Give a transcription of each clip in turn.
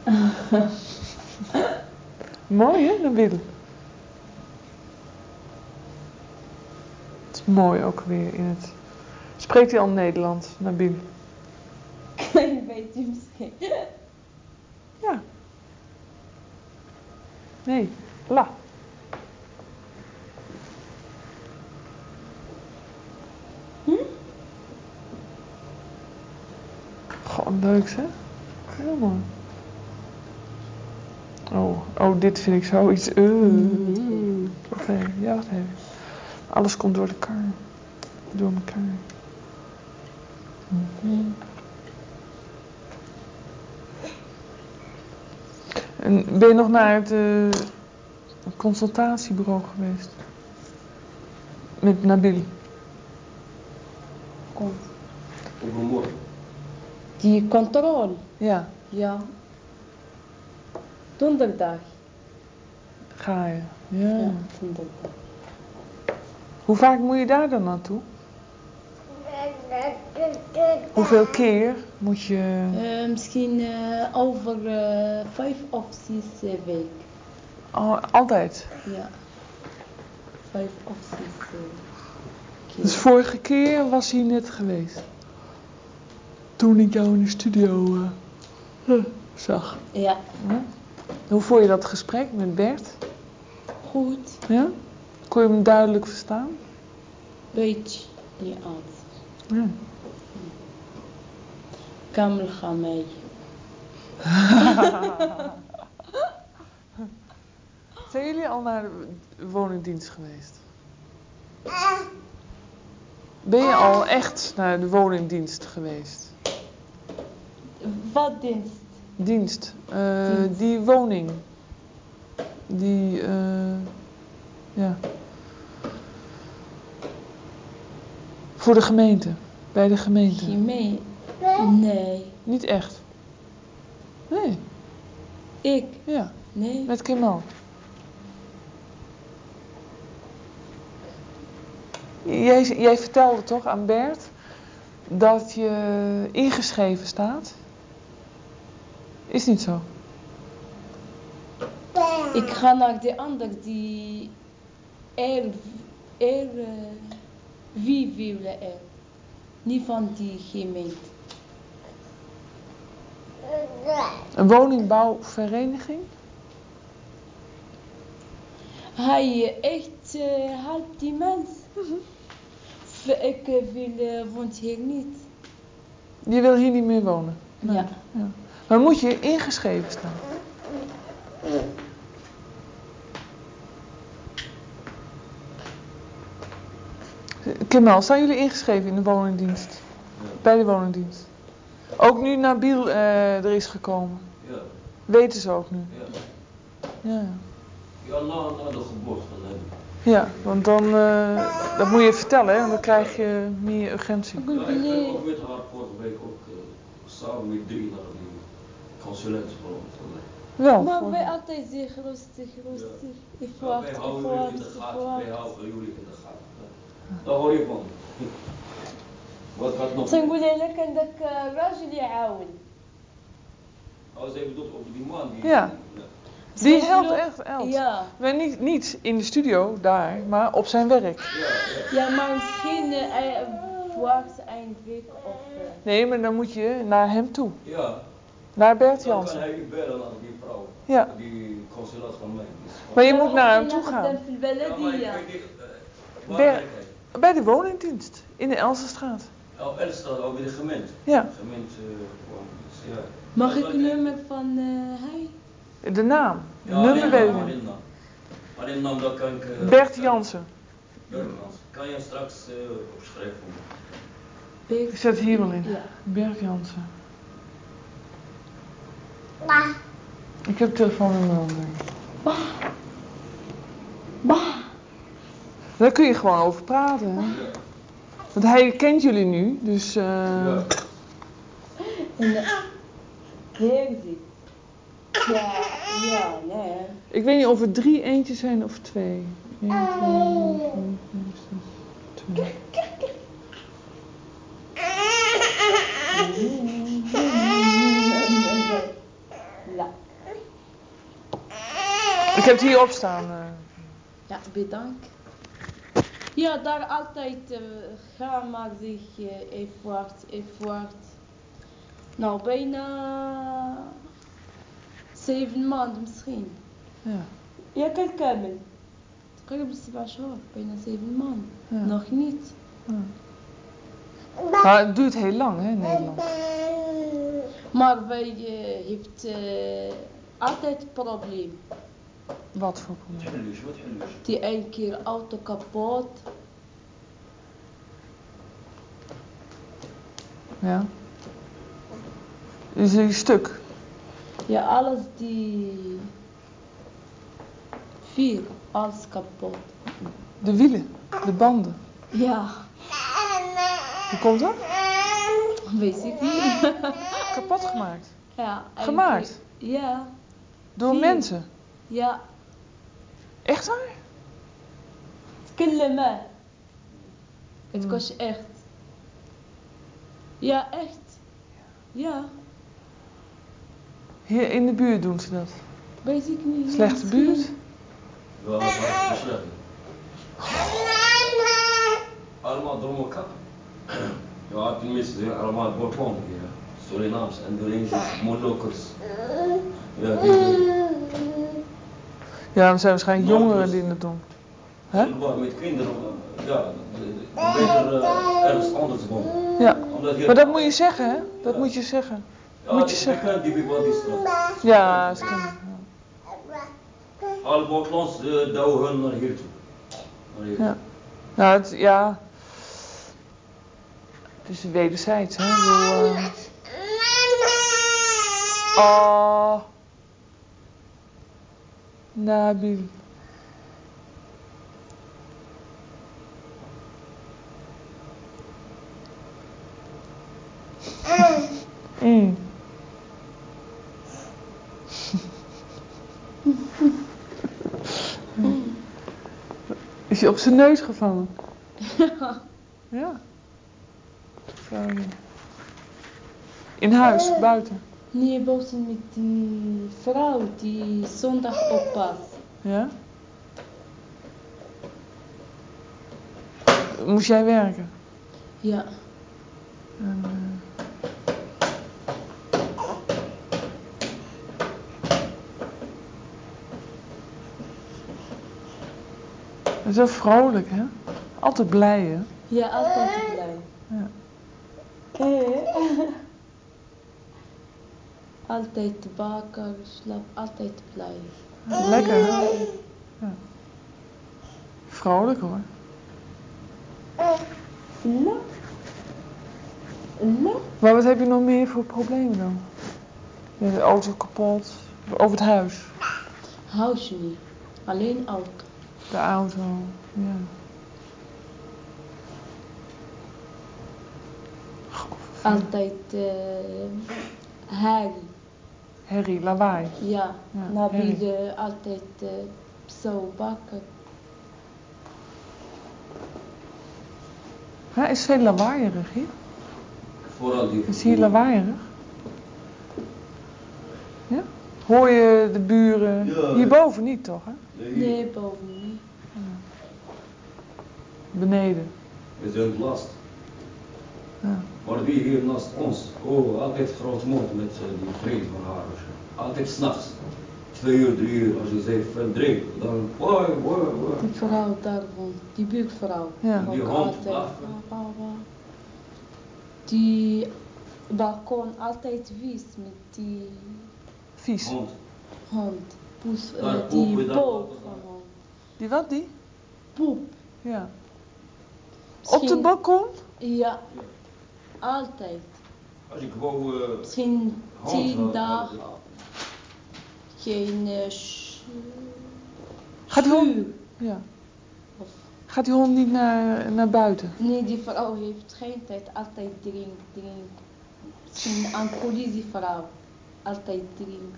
Mooi hè, Nabil? Het is mooi ook weer in het... Spreekt hij al Nederlands, Nabil? Klein beetje misschien. Ja. Nee, la. Gewoon leuk hè? Heel mooi. Oh, dit vind ik zoiets. Wacht even, ja, wacht even. Alles komt door elkaar. Door elkaar. En ben je nog naar het consultatiebureau geweest? Met Nabil? Overmorgen. Die controle? Ja. Ja. Donderdag. Ga je? Ja. Ja, donderdag. Hoe vaak moet je daar dan naartoe? Hoeveel keer moet je... Misschien over 5 of 6 weken. Oh, altijd? Ja. 5 of 6 keer. Dus vorige keer was hij net geweest. Toen ik jou in de studio zag. Ja. Hoe vond je dat gesprek met Bert? Goed. Ja? Kon je hem duidelijk verstaan? Beetje. Niet altijd. Ja. Kamel ga mee. Zijn jullie al naar de woningdienst geweest? Ben je al echt naar de woningdienst geweest? Wat dienst? Dienst. Die woning. Die, ja. Voor de gemeente. Bij de gemeente. Nee. Niet echt? Nee. Ik? Ja. Nee. Met Kemal. Jij vertelde toch aan Bert dat je ingeschreven staat? Is niet zo? Ik ga naar de ander die wie willen er? Niet van die gemeente. Een woningbouwvereniging? Hij echt helpt die mens. Ik woont hier niet. Je wil hier niet meer wonen? Nee. Ja. Maar moet je ingeschreven staan? Kemal, staan jullie ingeschreven in de woningdienst? Ja. Bij de woningdienst? Ook nu Nabil er is gekomen? Ja. Weten ze ook nu? Ja. Ja. Ja, na de geboorte van hem. Ja, want dan dat moet je vertellen, hè, want dan krijg je meer urgentie. Ja, ik ben ook met haar vorige week ook samen met 3 naar die consulentbureau geweest. Wel. Maar wij altijd zeggen rustig. Ik wacht. Wij houden jullie in de gaten. Daar hoor je van. Wat gaat nog? تنقول لك عندك راجل يعاون. Als je bedoelt over die man die... Ja. Die helpt echt. Ja. Maar niet in de studio, daar, maar op zijn werk. Ja, maar misschien wacht een week of... Nee, maar dan moet je naar hem toe. Ja. Naar Bert Dan Jansen. kan hij bellen aan die vrouw. Ja. Die consulat van mij. Maar je moet naar hem toe gaan. Ja, maar ik weet niet... Bij de woningdienst. In de Elsenstraat. Oh, Elsenstraat, bij de gemeente. Ja. Gemeente... ja. Mag ik een nummer van hij? De naam. Ja, Nummer weet ik niet. Alleen naam, dat kan ik... Bert Jansen. Bert Jansen. Kan je straks opschrijven? Ik zet hier wel in. Ja. Bert Jansen. Ik heb het telefoonnummer al. Daar kun je gewoon over praten. Hè? Ja. Want hij kent jullie nu, dus... Ja. Heel ziek. Ja, nee. Ik weet niet of er 3 eentjes zijn of 2. 1, 2, 3, 4, 5, 6, 2. La. Ik heb het hier op staan. Ja, bedankt. Ja, daar altijd gaan maar zich even wacht. Nou, bijna 7 maanden misschien. Ja. Ja, kijk, Kamel. قرب 7 شهور, bijna 7 maanden. Ja. Nog niet. Ja. Maar het duurt heel lang, hè, in Nederland. Maar wij heeft altijd een probleem. Wat voor probleem? Die 1 keer auto kapot. Ja. Is die stuk? Ja, alles die 4, alles kapot. De wielen, de banden. Ja, Hoe komt dat? weet ik niet. Kapot gemaakt. Ja, Gemaakt? Ja. Door 4. mensen. Ja. Echt waar? تكلم. Het kost echt. Ja, echt. Ja. Hier in de buurt doen ze dat. Weet ik niet. Slechte buurt? Ja, dat is slecht. Allemaal door elkaar. Ja, tenminste, allemaal Bourbonden hier. Surinaams, Indonesiërs, Molukkers. Ja, Ja, er zijn waarschijnlijk jongeren die het doen. Hè? met kinderen, ja, beter ergens anders wonen. Ja, Omdat hier, maar dat moet je zeggen, hè? Dat moet je zeggen. ja, Moet je die zeggen. bekend, die Bigwadi straat. Ja, ze kunnen. Alle buitenlands douwen hun naar hier toe. Naar hier. Ja. Nou, het is wederzijds, hè? Ik bedoel, Oh. Nabil. Is je op zijn neus gevallen? Ja. In huis, buiten? Nee, buiten met die vrouw die zondag oppast. Ja? Moest jij werken? Ja. Dat is wel vrolijk, hè? Altijd blij, hè? Ja, altijd blij. Ja. Altijd wakker, slaap, altijd blij. Lekker, hè? Ja. Vrolijk, hoor. La? La? Maar wat heb je nog meer voor problemen dan? Ja, de auto kapot. Over het huis. Huis niet. Alleen auto. De auto, ja. Altijd herrie. Herrie, lawaai. Ja, Ja, Nabil altijd zo wakker. Ja, is veel lawaaierig hier? Vooral die. Is hier lawaaierig? Ja? Hoor je de buren? Ja. Hierboven niet, toch, hè? Nee, boven niet. Beneden. We zijn last. Ja. Maar die hier naast ons, oh, altijd groot mond met die vriend van haar. Altijd s'nachts. 2 uur, 3 uur, als je zegt van drink, dan woi. Die vrouw daar woont, die buurvrouw. Ja. Die Ook hond altijd. blaffen. Die balkon altijd vies met die Vies. Hond. Poes, Daar die poepen, daar poep poepen. van hond. Die wat, die? Poep. Ja. Op de Misschien- balkon? Ja, altijd. Als ik wou, Misschien hond 10 wel, dagen. hadden Geen Gaat die hond? schuur. Ja. Of, Gaat die hond niet naar buiten? nee, die vrouw heeft geen tijd. Altijd drink. Misschien een politievrouw. Altijd drink.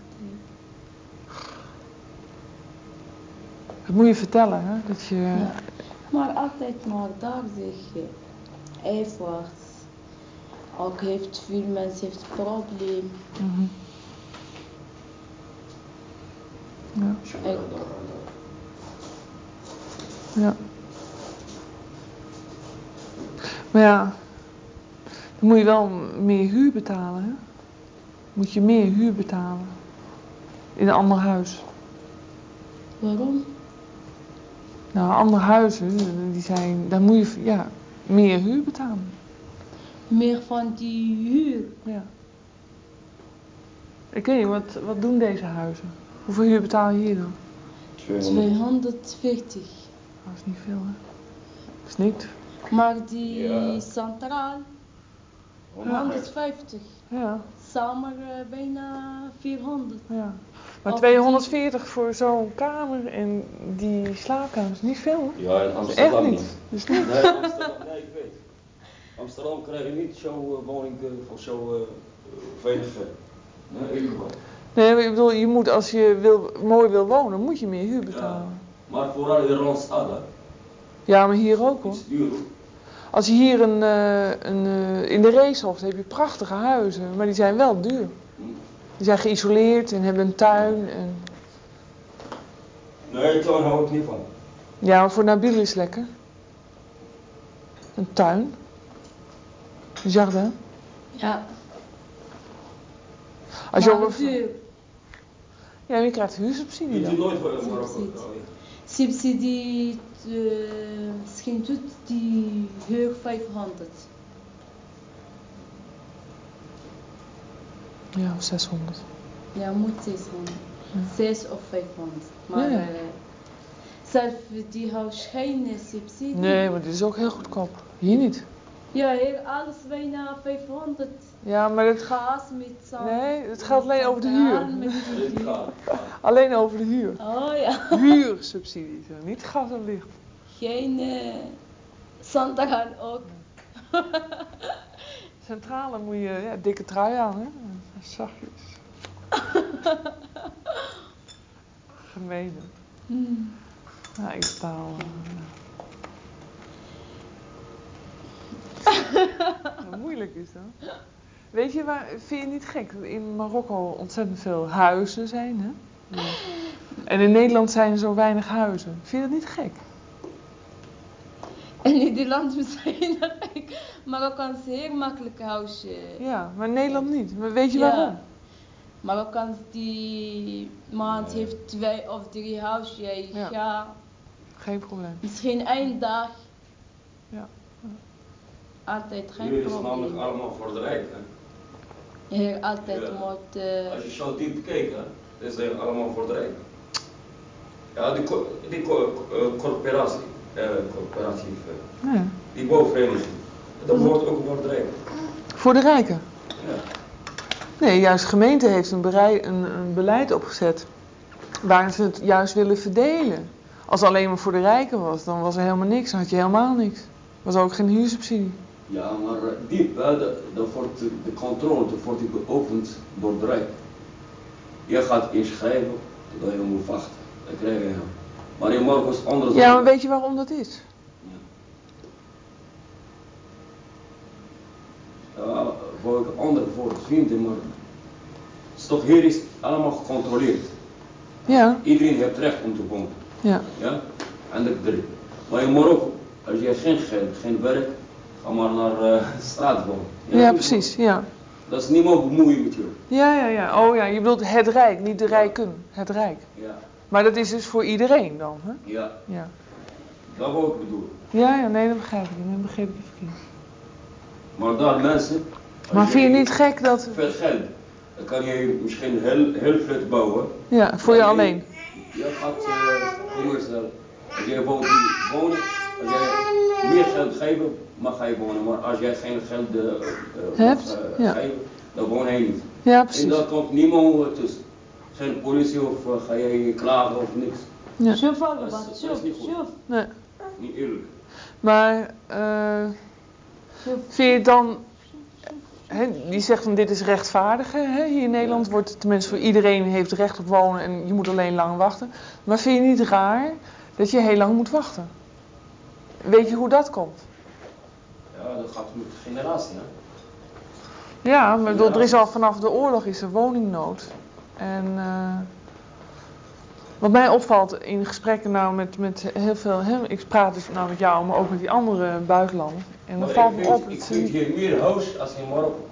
Dat moet je vertellen, hè? Dat je... Ja. Maar altijd maar daar zeg je. Even. Ook heeft veel mensen heeft probleem. Mhm. Ja. Als je dat dan Ja. Maar ja, dan moet je wel meer huur betalen, hè? Moet je meer huur betalen. In een ander huis. Waarom? Nou, andere huizen, daar moet je meer huur betalen. Meer van die huur. Ja. Ik weet niet, wat doen deze huizen? Hoeveel huur betaal je hier dan? 240. Dat is niet veel, hè? Dat is niet. Maar die Ja. centraal, 150. Ja, Samen bijna 400. ja. Maar Of 240 voor zo'n kamer en die slaapkamer is niet veel, hè? Ja, in Dat is Amsterdam echt niet. niet. Dus niet. Nee, Amsterdam, nee, ik weet. Amsterdam krijg je niet zo'n woning voor zo weinig geld. Nee, ik wel. Nee, maar ik bedoel, je moet als je mooi wil wonen, moet je meer huur betalen. Maar vooral in Randstad, hè. Ja, maar hier ook, hoor. Iets duur. Als je hier in de Reeshof heb je prachtige huizen, maar die zijn wel duur. Die zijn geïsoleerd en hebben een tuin. En... Nee, tuin hou ik niet van. Ja, maar voor Nabil is het lekker. Een tuin. Een jardin. Ja, Als je maar op een... duur. Ja, maar je krijgt huursubsidie Weet je dan. nooit waar Marokko? Subsidie. Oh, ja. Subsidie, misschien doet die huur 500. Ja, of 600. Ja, moet 600. 6 of 500. Maar Ja. zelf die huis geen subsidie. Nee, maar dit is ook heel goedkoop. Hier niet. Ja, hier alles bijna 500. Ja, maar het... Gas met zand. Nee, het gaat alleen over de huur. Met die Dit huur. gaat. Alleen over de huur. Oh ja. Huursubsidie, zo. Niet gas en licht. Geen centraal ook. Centrale moet je dikke trui aan, hè? Zachtjes. Gemeen. Ja, ik betaal. Ja, moeilijk is dat. Weet je, vind je niet gek dat in Marokko ontzettend veel huizen zijn, hè? Ja. En in Nederland zijn er zo weinig huizen. Vind je dat niet gek? En in die land misschien Marokkaans heel makkelijk huisje. Ja, maar in Nederland niet. Maar weet je waarom? Marokkaans die maand heeft 2 of 3 huisjes. Ja. Ja. Geen probleem. Misschien 1 dag. Ja. Altijd geen Hier is het namelijk probleem. allemaal voor de rijk, hè. Hier altijd Ja. moet. Als je zo diep kijkt, hè, is het allemaal voor de rijk. Ja, die corporatie, corporatief, Ja. die bouwvereniging, dat hoort ook voor de rijk. Voor de rijken? Ja. Nee, juist de gemeente heeft een beleid opgezet waarin ze het juist willen verdelen. Als het alleen maar voor de rijken was, dan was er helemaal niks. Dan had je helemaal niks. Er was ook geen huursubsidie. Ja, maar diep, hè, dat wordt de controle, dat wordt geopend door de rijk. Je gaat inschrijven, totdat je moet wachten. Dat krijg je. Maar in Marokko is het anders. Ja, maar weet je waarom dat is? Ja, voor ik andere voor vinden, maar het is toch hier is allemaal gecontroleerd. Ja. Iedereen heeft recht om te wonen. Ja. Ja? En dat drie. Maar in Marokko, als je geen geld, geen werk, ga maar naar de straat wonen. Ja, precies. Ja. Dat is niemand bemoeien met je. Ja. Oh ja, je bedoelt het Rijk, niet de rijken. Het Rijk. Ja. Maar dat is dus voor iedereen dan, hè? Ja, Ja. dat wil ik bedoelen. Ja, nee, dat begrijp ik. Dan begreep ik het verkeerd. Maar daar mensen. als Maar vind je niet gek dat... veel geld, dan kan je misschien heel flat bouwen. Ja, voor je alleen. Je gaat commercieel. Als jij woont, als jij meer geld geeft, mag hij wonen. Maar als jij geen geld hebt, ja. geven, dan woon hij niet. Ja, En precies. daar komt niemand tussen. Geen politie of ga jij klagen of niks. Ja. Shuf Dat wat, is niet goed. shuf. Nee. Niet eerlijk. Maar vind je het dan... die zegt van dit is rechtvaardig. Hè? Hier in Nederland wordt tenminste voor iedereen heeft recht op wonen en je moet alleen lang wachten. Maar vind je niet raar dat je heel lang moet wachten? Weet je hoe dat komt? Ja, dat gaat met de generatie, hè. Ja, maar er is al vanaf de oorlog is er woningnood. En Wat mij opvalt in gesprekken nou met heel veel, ik praat dus nou met jou, maar ook met die andere buitenlanders. En dan valt me op Ik dat ze vind niet... hier meer huis als in Marokko.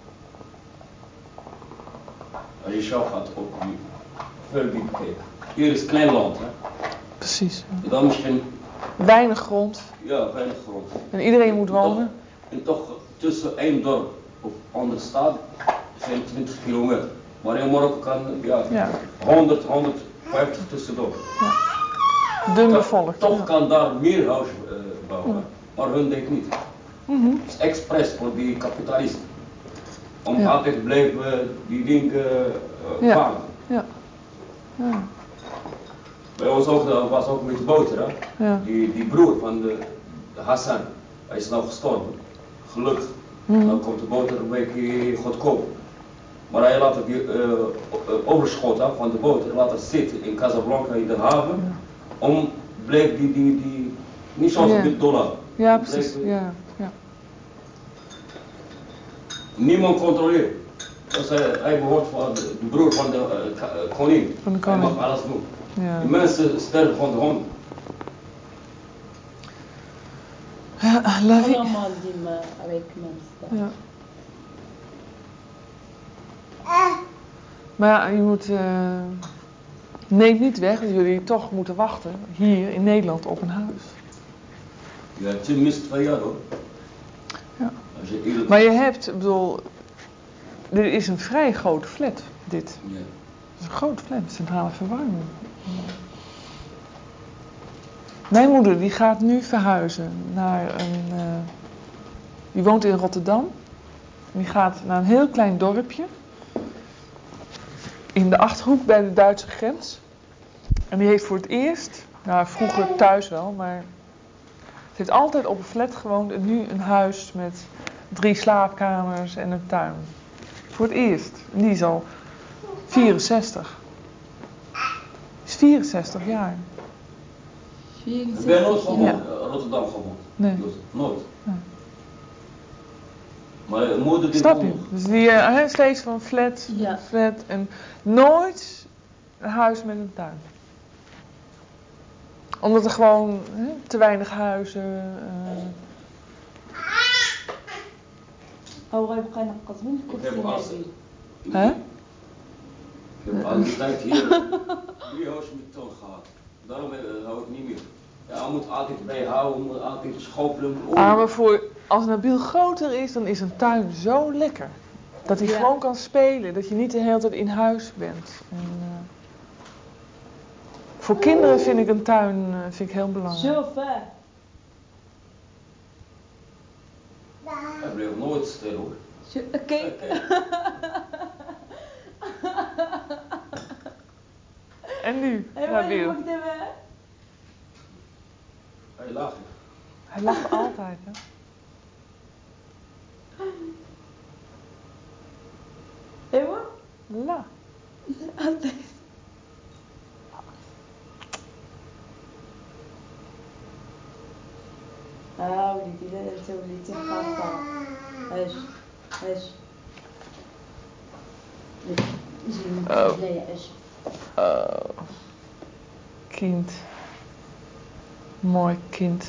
Als je zelf gaat op die veel die bekeken. Hier is een klein land, hè. Precies. En dan misschien, Weinig grond. ja, weinig grond. En iedereen moet wonen. En toch tussen één dorp of andere stad zijn 20 kilometer. Maar in Marokko kan, ja. 100, 150 tussendoor. Dun bevolkt. Toch kan daar meer huis bouwen, maar hun denkt niet. Het is expres voor die kapitalisten. Om altijd blijven die dingen vangen. Ja. Bij ons ook, dat was ook met de boter, hè? Ja. Die broer van de Hassan, hij is nou gestorven. Gelukkig. Dan komt de boter een beetje goedkoop. Maar hij laat het overschot van de boter laten zitten in Casablanca in de haven. Om bleek die niet zoals met dollar. Ja, precies. Ja. Niemand controleert. Dus hij behoort van de broer van de koning. Van de koning. Hij mag alles doen. Ja. Die mensen sterven van de honger. Allemaal die rijke mensen. Ja. Maar ja, je moet... neemt niet weg dat jullie toch moeten wachten hier in Nederland op een huis. Ja, tenminste 2 jaar hoor. Ja. Als je eerlijk... Maar je hebt, ik bedoel... Dit is een vrij grote flat, dit. Ja. Het is een grote flat, centrale verwarming. Mijn moeder die gaat nu verhuizen naar een... die woont in Rotterdam. Die gaat naar een heel klein dorpje. In de Achterhoek bij de Duitse grens. En die heeft voor het eerst... Nou, vroeger thuis wel, maar... Ze heeft altijd op een flat gewoond en nu een huis met 3 slaapkamers en een tuin. Voor het eerst. En die is al 64. Is 64 jaar. Heb jij nooit van Rotterdam gewoond? Nee. Nooit? Nee. Maar je moeder die Snap je? woont nog. Dus die steeds van flat, flat en nooit een huis met een tuin. Omdat er gewoon te weinig huizen... أو غيبقى ينقص من Ik الكرسي heb als... نبيل. Hè? Ik heb al die tijd hier 3 huizen met toon gehad. Daarom hou ik niet meer. Ja, je moet altijd bijhouden, je moet altijd schoffelen. Maar als Nabil groter is, dan is een tuin zo lekker. Dat hij gewoon kan spelen, dat je niet de hele tijd in huis bent. En, voor kinderen vind ik een tuin heel belangrijk. شوف Hij bleef nooit stil hoor. kijk. En nu, أيوة Nabil? المكتبة. Hij lacht. Hij lacht altijd, hè? أيوة La. altijd. وليدي لا انت وليتي خاصة. اش يجي من بلايا اش Kind. Mooi kind.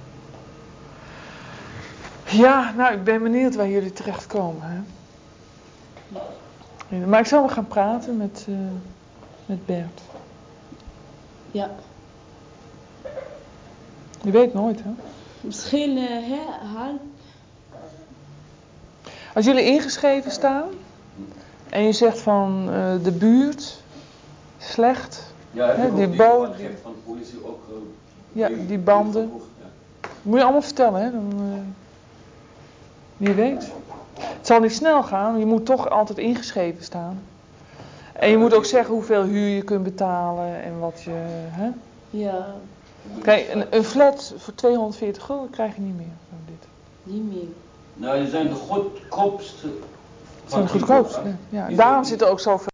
Ja, nou, ik ben benieuwd waar jullie terechtkomen, hè? Maar ik zal wel gaan praten met Bert. Ja. Je weet nooit, hè? Misschien half. Als jullie ingeschreven staan en je zegt van de buurt, slecht, Ja, heb ik die ook boot, van de politie ook. die banden. Moet je allemaal vertellen, hè? Dan, wie weet. Het zal niet snel gaan, je moet toch altijd ingeschreven staan. En je moet ook zeggen hoeveel huur je kunt betalen en wat je... Hè? Ja. Kijk, een flat voor 240 gulden krijg je niet meer van dit. Niet meer. Nou, die zijn de goedkoopste. Het zijn de goedkoopste. Ja. Daarom zit er ook zoveel...